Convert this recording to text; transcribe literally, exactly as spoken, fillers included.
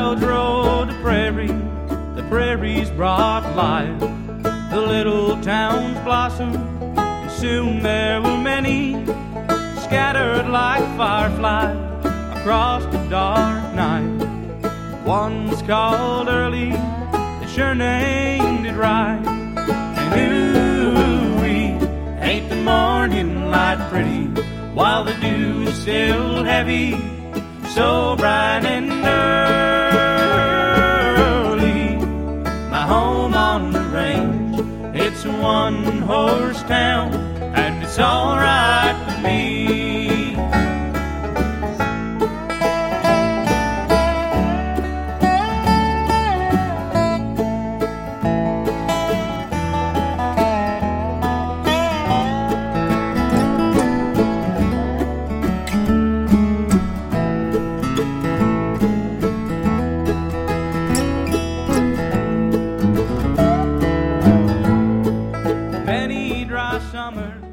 wilds rode the prairie, the prairies brought life. The little towns blossomed, and soon there were many scattered like fireflies across the dark night. One's called early, they sure named it right. And ooh-wee, ain't the morning light pretty, while the dew is still heavy, so bright and early. My home on the range, it's a one-horse town, and it's all right with me. Many dry summers